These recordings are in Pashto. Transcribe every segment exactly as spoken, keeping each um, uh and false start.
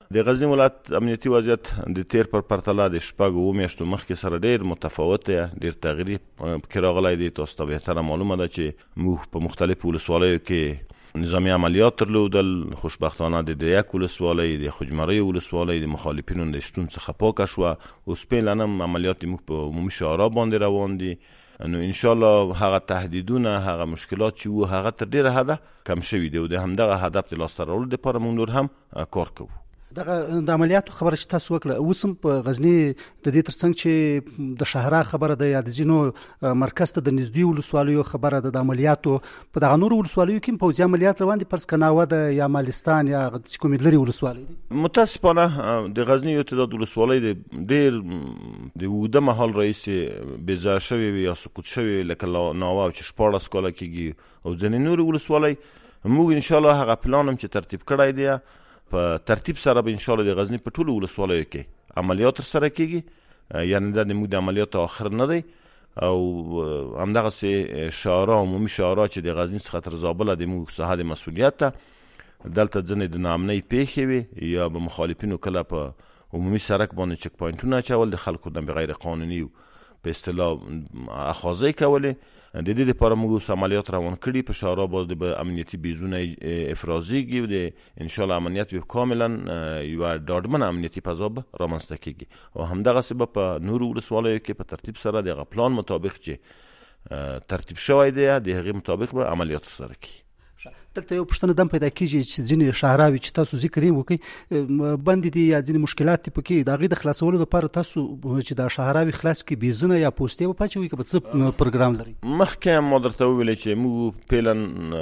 د غزنی ولایت امنیتي وضعیت د تیر پر پرتله د شپږو اووه میاشتو مخکې سره ډېر متفاوت دی، ډېر تغییر پکې راغلی دی. تاسو ته بهتره معلومه ده چې موږ په مختلفو ولسوالیو کې نظامی عملیات درلودل. خوشبختانه د دیک ولسوالۍ، د خوجمرۍ ولسوالۍ د مخالفینو د شتون څخه پاکه شوه. اوس فعلا هم عملیات موږ په عمومي شعارا باندې روان دي. نو انشاءالله هغه تهدیدونه، هغه مشکلات چې وو، هغه تر ډېره حده کم شوي دي او د همدغه هدف د لاسته راوړلو دپاره موږ نور هم کار کوو. دغه د عملیاتو خبره چې تاسو وکړه، اوس هم په غزني د دې ترڅنګ چې د شهرا خبره ده یا د ځینو مرکز ته د نږدې ولسوالیو خبره ده، د عملیاتو په دغه نورو ولسوالیو کې هم پوځي عملیات روان دي، فرض کناوه ده یا مالستان یا کومې لرې ولسوالۍ دي. متاسفانه د غزني یو تعداد ولسوالۍ د ډېر د اوږده مهال راهیسې بېځایه شوې وي یا سقوط شوې، لکه ناوه چې شپاړس کاله کېږي، او ځینې نورې ولسوالۍ. موږ انشاءالله هغه پلان هم چې ترتیب کړی دی، په ترتیب سره به انشاءالله د غزنی په ټولو ولسوالیو کې عملیات ترسره کېږي. یعنې دا د موږ د عملیاتو آخر نه دی، او همدغسې شعارا، عمومي شعارا چې د غزنی څخه تر زابله د موږ ساحه د مسؤلیت ته، دلته ځینې د ناامنۍ پیښې وي یا به مخالفینو کله په عمومي سړک باندې چک پوینټونه اچول، د خلکو نه بغیر قانوني په اصطلاح اخاذې کولې. د دې لپاره موږ اوس عملیات روان کړي. په شعارا باندې به امنیتي بیزونه افرازیږي او د انشاءالله امنیت به کاملا یوه ډاډمنه امنیتي فضا به رامنځته کېږي. او همدغسې به په نورو ولسوالیو کې په ترتیب سره د هغه پلان مطابق چې ترتیب شوی دی، د هغې مطابق به عملیات ترسره کړي. دلته یو پوښتنه دم پیدا کېږي چې ځینې شهراوي چې تاسو ذکر یې وکړئ بندې دي یا ځینې مشکلات دي پکې، د هغې د خلاصولو لپاره تاسو چې دا شهراوي خلاص کړي بیزونه یا پوستې به پاچوي که به څه پروګرام لري؟ مخکې هم ما درته وویلې چې موږ فعلا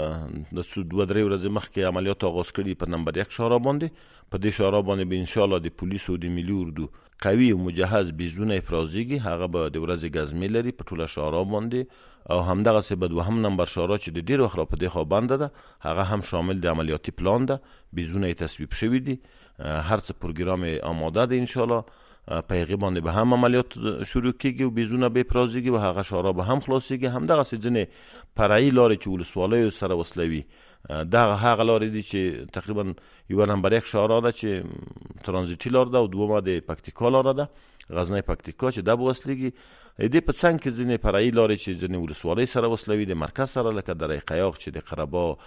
د څو دوه درې ورځې مخکې عملیات آغاز کړي په نمبر یک شهرا باندې. په دې شهرا باندې به انشاءالله د پولیسو او د ملي اردو قوي او مجهز بیزونه افرازیږي. هغه به د ورځې ګزمې لري په ټوله شهرا باندې، او همدغسې به دوهم نمبر شهرا چې د ډېر وخت را په دې خوا بنده ده، هغه هم شامل د عملیاتي پلان ده. بیزونه یې تصویب شوي دي، هر څه پروګرام یې آماده ده. انشاءالله په هغې باندې به هم عملیات شروع کېږي او بیزونه به افرازیږي و هغه شهرا به هم خلاصېږي. همدغسې ځینې فرعي لارې چې ولسوالیو سره وصلوي، دغه هغه لارې دي چې تقریبا یوه نمبر یک شهرا ده چې ترانزیتي لار ده، او دومه د پکتیکا لاره ده، غزنی پکتیکا چې دا به وصلېږي. دې په څنګ کې ځینې فرعي لارې چې ځینې ولسوالۍ سره وصلوي د مرکز سره، لکه دره قیاق چې د قربا،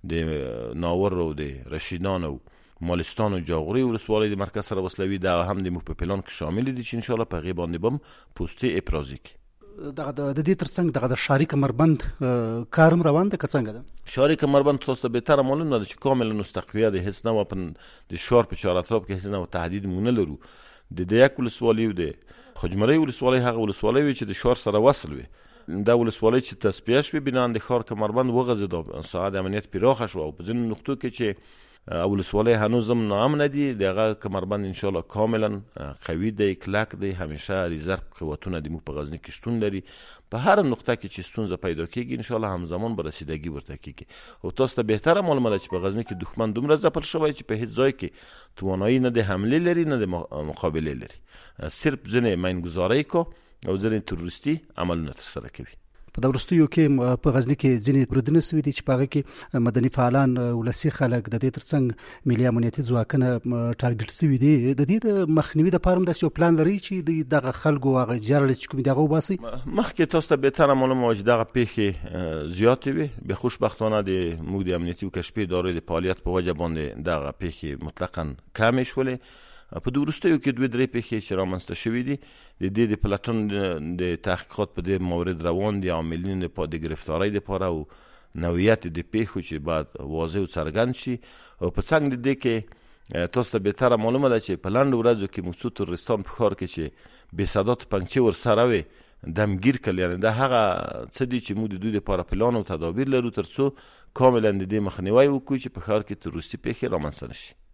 د ناور او د رشیدان او مالستان او جاغوري ولسوالۍ د مرکز سره وصلوي. دا هم د موږ په پلان کې شامل دي چې انشاءالله په هغې باندې به هم پوستې افرازي کړي. دغه د دې ترڅنګ دغه د ښاري کمربند کار هم روان ده که څنګه ده؟ ښاري کمربند تاسو ته بهتره معلومه ده چې کاملا مستقویه د هېڅ ډول د ښار په چار اطراف کې هېڅ ډول تهدید موږ نه لرو. د دیک ولسوالۍ او د خوجمرۍ ولسوالۍ هغه ولسوالۍ وي چې د ښار سره وصل وي. دا ولسوالۍ چې تصفیه شوې بنا د ښار کمربند وغځېده، ساحه د امنیت پراخه شوه، او په ځینو نقطو کې چې ولسوالۍ هنوز هم ناامنه دي، د هغه کمربند انشاءالله کاملا قوي دی، کلک دی. همیشه ریزرو قوتونه د موږ په غزني کې شتون لري. په هر نقطه کې چې ستونزه پیدا کېږي انشاءالله همزمان به رسیدګي ورته کېږي. او تاسو ته بهتره معلومه ده چې په غزني کې دښمن دومره ځپل شوی چې په هېڅ ځای کې توانایي نه د حملې لري نه د مقابلې لري. صرف ځینې مینګزارۍ کو او ځینې تروریستي عملونه ترسره کوي. په دا وروستیو کې په غزني کې ځینې بریدونه سوي دي چې په هغه کې مدني فعالان، ولسي خلک، د دې ترڅنګ ملي امنیتي ځواکونه ټارګټ سوي دي. د دې د مخنیوي دپاره هم داسې یو پلان لري چې دغه خلکو هغه جرړې چې کوم دي هغه وباسي؟ مخکې تاسو ته بهتره معلومه وه چې دغه پیښې زیاتې وي. بې خوشبختانه د موږ د امنیتي او کشفي ادارې د فعالیت په وجه باندې دغه پیښې مطلقا کمې شولې. په دې وروستیو کې دوې درې پیښې چې رامنځته شوي دي، د دې د پلټن د تحقیقات په دې مورد روان دي، عاملین د ګرفتارۍ دپاره او نوعیت د پیښو چې باید واضح او څرګند شي. او په څنګ د دې کې تاسو ته بهتره معلومه ده چې په لنډو ورځو کې موږ څو تروریستان په ښار کې چې بې صدا توپنچې ورسره وې دمګیر کړل. یعنې دا هغه څه دي چې موږ د دوی دپاره پلان او تدابیر لرو تر څو کاملا د دې مخنیوی وکړو چې په ښار کې تروریستي پیښې رامنځته نه شي.